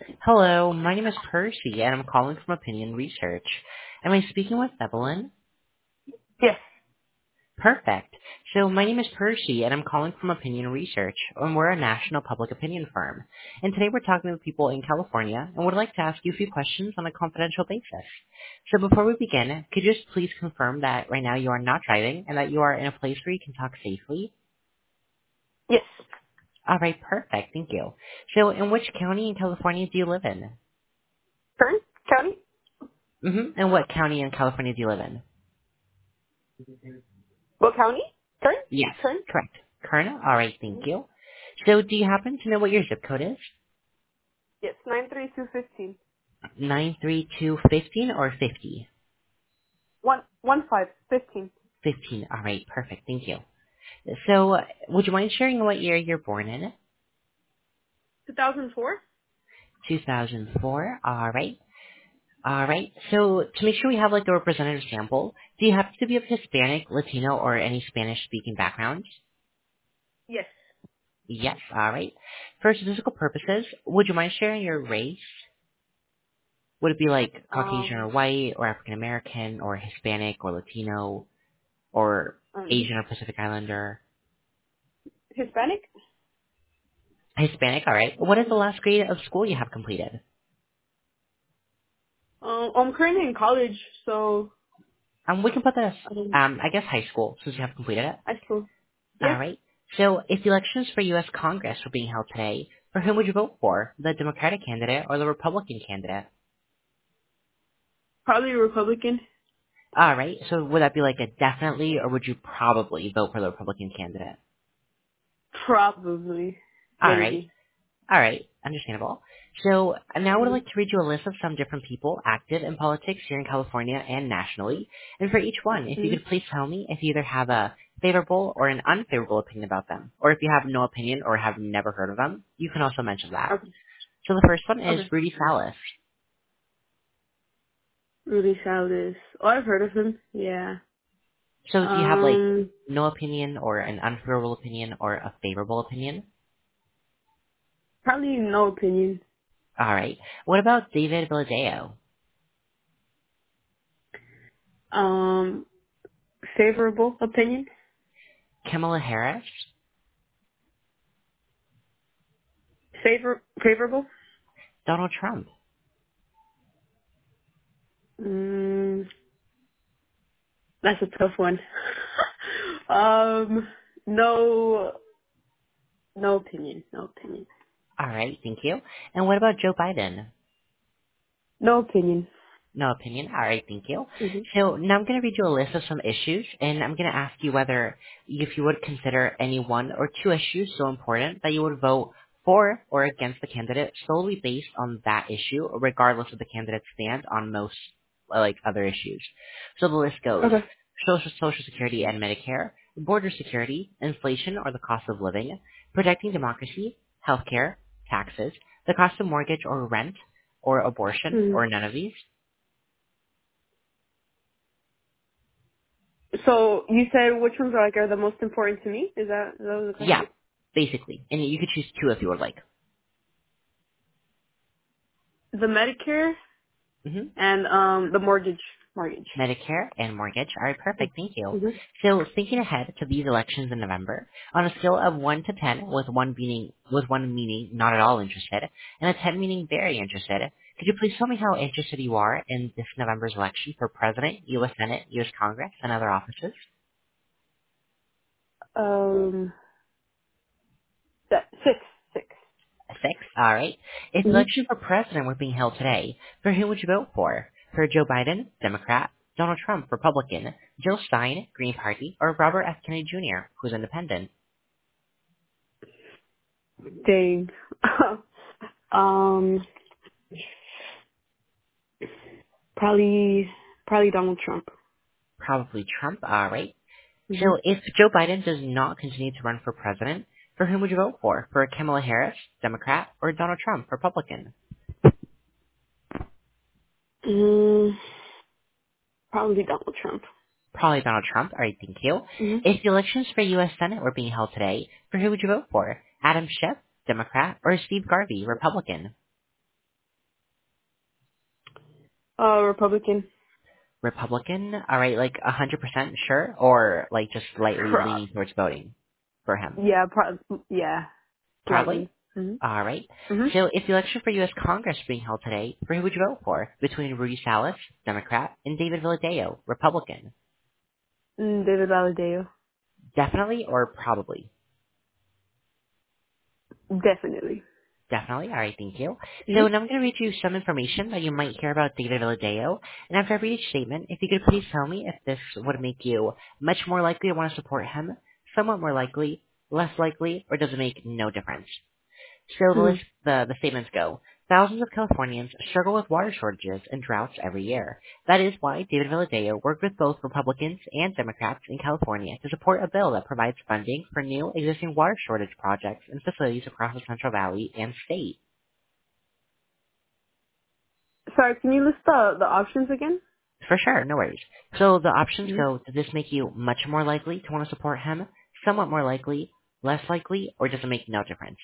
Hello, my name is Percy, and I'm calling from Opinion Research. Am I speaking with Evelyn? Yes. Perfect. So my name is Percy, and I'm calling from Opinion Research, and we're a national public opinion firm. And today we're talking with people in California, and would like to ask you a few questions on a confidential basis. So before we begin, could you just please confirm that right now you are not driving, and that you are in a place where you can talk safely? Yes. All right, perfect. Thank you. So in which county in California do you live in? Kern County? And what county in California do you live in? What county? Kern? Yes, Kern? correct. Kern? All right, thank you. So do you happen to know what your zip code is? Yes, 93215. 93215 or 50? 1515. 15. All right, perfect. Thank you. So would you mind sharing what year you're born in? 2004? 2004. All right. All right. So to make sure we have like a representative sample, do you happen to be of Hispanic, Latino, or any Spanish-speaking background? Yes. Yes. All right. For statistical purposes, would you mind sharing your race? Would it be like Caucasian or Um, white or African American or Hispanic or Latino or um, Asian or Pacific Islander? Hispanic? Hispanic, alright. What is the last grade of school you have completed? I'm currently in college, so We can put this, I don't I guess high school, since you have completed it. high school. Yeah, Alright. So, if the elections for U.S. Congress were being held today, for whom would you vote for? The Democratic candidate or the Republican candidate? probably a Republican. Alright, so would that be like a definitely, or would you probably vote for the Republican candidate? Probably. Alright. Maybe. All right, understandable. So now I would Mhm. like to read you a list of some different people active in politics here in California and nationally. And for each one, if you Mhm. could please tell me if you either have a favorable or an unfavorable opinion about them. Or if you have no opinion or have never heard of them, you can also mention that. Okay. So the first one is Okay. Rudy Salas. Rudy Salas. Oh, I've heard of him. Yeah. So do you have like Um, no opinion or an unfavorable opinion or a favorable opinion? Probably no opinion. All right. What about David Villadeo? Um, Favorable opinion. Kamala Harris? Favorable. Donald Trump? Mm, that's a tough one. um, no, no opinion. No opinion. All right, thank you. And what about Joe Biden? No opinion. No opinion. All right, thank you. hmm So now I'm going to read you a list of some issues, and I'm going to ask you whether if you would consider any one or two issues so important that you would vote for or against the candidate solely based on that issue, regardless of the candidate's stand on most like other issues. So the list goes: Okay. Social Security and Medicare, border security, inflation or the cost of living, protecting democracy, healthcare, taxes, the cost of mortgage or rent, or abortion, Mm. or none of these. So you said which ones are the most important to me? Is that the Yeah, question? basically. And you could choose two if you would like. The Medicare hmm and the mortgage. Mortgage. Medicare and mortgage. All right, perfect. Thank you. Mm-hmm. So thinking ahead to these elections in November, on a scale of 1 to 10, with 1 meaning not at all interested, and a 10 meaning very interested, could you please tell me how interested you are in this November's election for President, U.S. Senate, U.S. Congress, and other offices? Um, six. Six. A 6. All right. If the Mm-hmm. election for president were being held today, for who would you vote for? For Joe Biden, Democrat, Donald Trump, Republican, Jill Stein, Green Party, or Robert F. Kennedy Jr., who's independent? Dang. um, probably, probably Donald Trump. Probably Trump. All right. hmm So if Joe Biden does not continue to run for president, for whom would you vote for? For Kamala Harris, Democrat, or Donald Trump, Republican? Mm, Probably Donald Trump. Probably Donald Trump. All right, thank you. hmm If the elections for U.S. Senate were being held today, for who would you vote for? Adam Schiff, Democrat, or Steve Garvey, Republican? Republican. Republican? All right, like 100% sure, or like just slightly Pro- leaning towards voting for him? yeah, yeah, Probably. slightly. Mm-hmm. All right. Mm-hmm. So if the election for U.S. Congress is being held today, for who would you vote for? Between Rudy Salas, Democrat, and David Villadeo, Republican. David Valadeo. Definitely or probably? Definitely. Definitely. All right, thank you. So now Mm-hmm. I'm going to read you some information that you might hear about David Villadeo. And after I read each statement, if you could please tell me if this would make you much more likely to want to support him, somewhat more likely, less likely, or does it make no difference? So Mm-hmm. the statements go. Thousands of Californians struggle with water shortages and droughts every year. That is why David Villadeo worked with both Republicans and Democrats in California to support a bill that provides funding for new existing water shortage projects and facilities across the Central Valley and state. Sorry, can you list the options again? For sure, no worries. So the options Mm-hmm. go, does this make you much more likely to want to support him, somewhat more likely, less likely, or does it make no difference?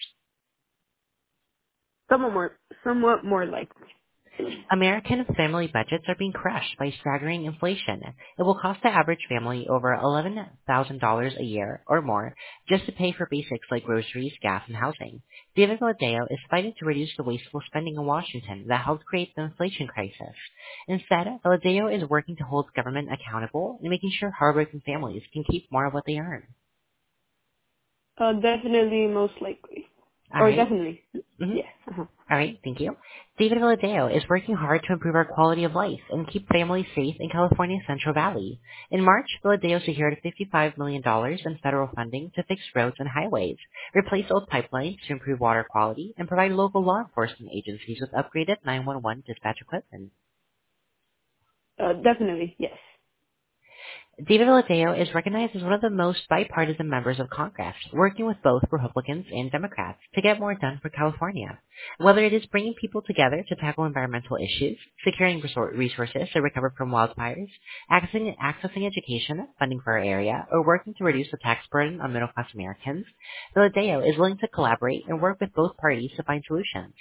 Somewhat more likely. American family budgets are being crushed by staggering inflation. It will cost the average family over $11,000 a year or more just to pay for basics like groceries, gas, and housing. David Valadeo is fighting to reduce the wasteful spending in Washington that helped create the inflation crisis. Instead, Valadeo is working to hold government accountable and making sure hardworking families can keep more of what they earn. Definitely most likely. All Or right. definitely. Mhm. Yeah. Uh-huh. All right, thank you. David Villadeo is working hard to improve our quality of life and keep families safe in California's Central Valley. In March, Villadeo secured $55 million dollars in federal funding to fix roads and highways, replace old pipelines to improve water quality, and provide local law enforcement agencies with upgraded 911 dispatch equipment. Definitely, yes. David Valadeo is recognized as one of the most bipartisan members of Congress, working with both Republicans and Democrats to get more done for California. Whether it is bringing people together to tackle environmental issues, securing resources to recover from wildfires, accessing education, funding for our area, or working to reduce the tax burden on middle-class Americans, Valadeo is willing to collaborate and work with both parties to find solutions.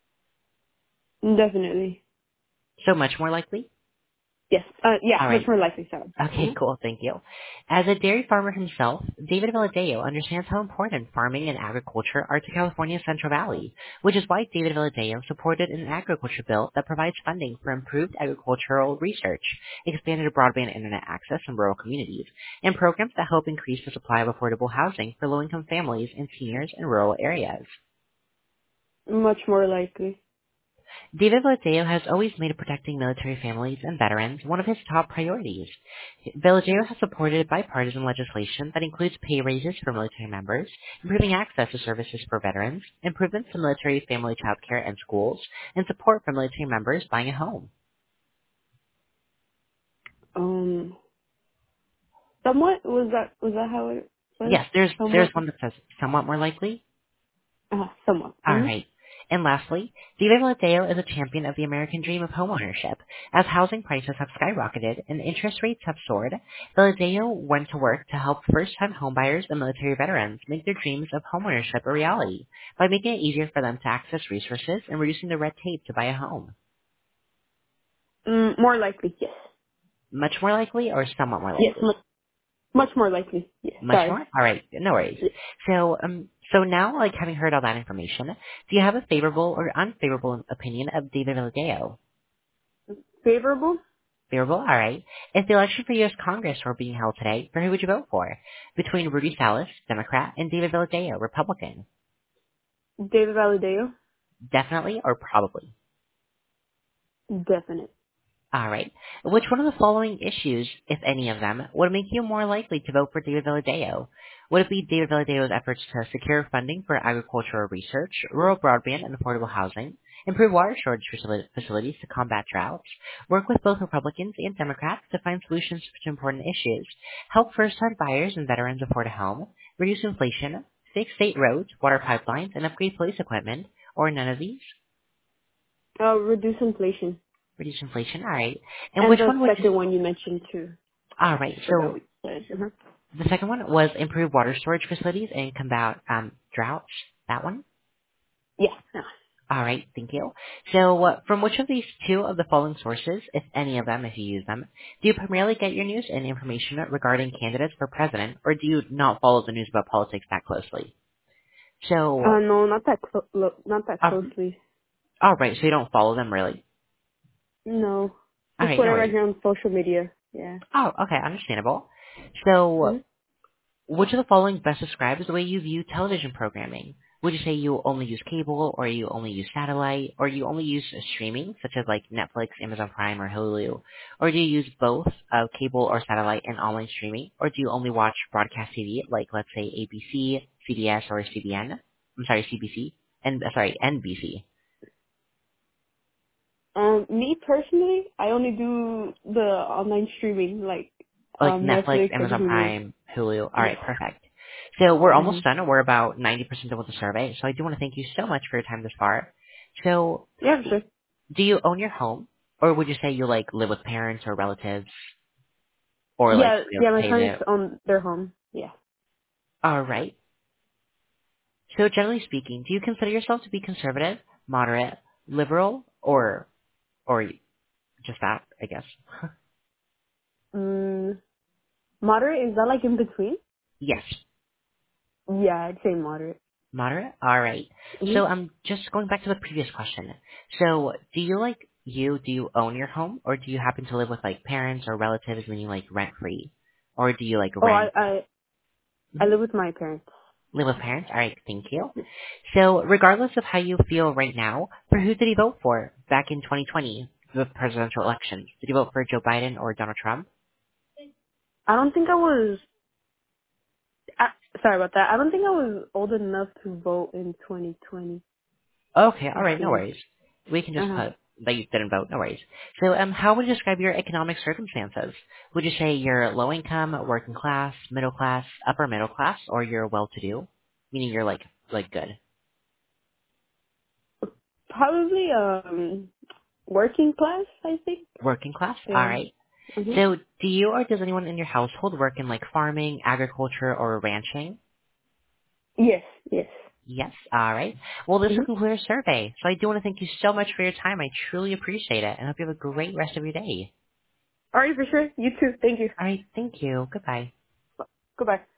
Definitely. So much more likely? Yes. Yeah, All much right. more likely, sorry. Okay, Mm-hmm. cool. Thank you. As a dairy farmer himself, David Villadeo understands how important farming and agriculture are to California's Central Valley, which is why David Villadeo supported an agriculture bill that provides funding for improved agricultural research, expanded broadband internet access in rural communities, and programs that help increase the supply of affordable housing for low-income families and seniors in rural areas. Much more likely. David Villadeo has always made protecting military families and veterans one of his top priorities. Villadeo has supported bipartisan legislation that includes pay raises for military members, improving access to services for veterans, improvements to military family child care and schools, and support for military members buying a home. Um, somewhat, was that how it was? Yes, there's Somewhat? one that says somewhat more likely. Somewhat. All Mm-hmm. right. And lastly, David Valadeo is a champion of the American dream of homeownership. As housing prices have skyrocketed and interest rates have soared, Valadeo went to work to help first-time homebuyers and military veterans make their dreams of homeownership a reality by making it easier for them to access resources and reducing the red tape to buy a home. More likely, yes. Much more likely or somewhat more Yes, likely? much more likely. Yes, Much sorry. more? All right, no worries. So now, like having heard all that information, do you have a favorable or unfavorable opinion of David Valadeo? Favorable? Favorable? All right. If the election for U.S. Congress were being held today, for who would you vote for? Between Rudy Salas, Democrat, and David Villadeo, Republican. David Valadeo? Definitely or probably? Definite. All right. Which one of the following issues, if any of them, would make you more likely to vote for David Villadeo? Would it be David Villadeo's efforts to secure funding for agricultural research, rural broadband and affordable housing, improve water storage facilities to combat droughts, work with both Republicans and Democrats to find solutions to important issues, help first-time buyers and veterans afford a home, reduce inflation, fix state roads, water pipelines, and upgrade police equipment, or none of these? Reduce inflation. Reduce inflation, all right. And And which the one would you... second one you mentioned too. All right, Forgot so what you said. Uh-huh. the second one was improve water storage facilities and combat droughts. That one? Yeah. No. All right, thank you. So, from which of these two of the following sources, if any of them, if you use them, do you primarily get your news and information regarding candidates for president, or do you not follow the news about politics that closely? So, No, not that not that uh, closely. all right, so you don't follow them really. No, All just right, no whatever I worries. hear on social media. Yeah. Oh, okay, understandable. So, hmm which of the following best describes the way you view television programming? Would you say you only use cable, or you only use satellite, or you only use streaming, such as like Netflix, Amazon Prime, or Hulu? Or do you use both cable or satellite and online streaming? Or do you only watch broadcast TV, like let's say ABC, CBS, or CBN? I'm sorry, CBC, and sorry, NBC, Me personally, I only do the online streaming, like like Netflix, Netflix and Amazon Hulu. Prime, Hulu. All Yes. right, perfect. So we're hmm almost done. We're about 90% done with the survey. So I do want to thank you so much for your time this far. So Yeah, sure. do you own your home, or would you say you like live with parents or relatives, or like Yeah, somebody else yeah. My pays parents it? own their home. Yeah. All right. So generally speaking, do you consider yourself to be conservative, moderate, liberal, or just that? I guess. Mm, moderate, is that like in between? Yes, Yeah, I'd say moderate. moderate. All right. hmm So I'm just going back to the previous question. So do you own your home, or do you happen to live with like parents or relatives, meaning like rent free, or do you like Oh, rent? I live with my parents. Live with parents? All right, thank you. So, regardless of how you feel right now, for who did you vote for back in 2020, the presidential elections? Did you vote for Joe Biden or Donald Trump? I don't think I was. I, sorry about that. I don't think I was old enough to vote in 2020. Okay, all I right, no think. worries. We can Uh just huh. put that you didn't vote, no worries. So, how would you describe your economic circumstances? Would you say you're low income, working class, middle class, upper middle class, or you're well-to-do? Meaning you're like good. Probably working class. I think. Working class? All Yeah. right. Mhm. So, do you or does anyone in your household work in like farming, agriculture, or ranching? Yes. Yes. Yes. All right. Well, this will Mhm. conclude our survey. So I do want to thank you so much for your time. I truly appreciate it, and hope you have a great rest of your day. All right, for sure. You too. Thank you. All right. Thank you. Goodbye. Goodbye.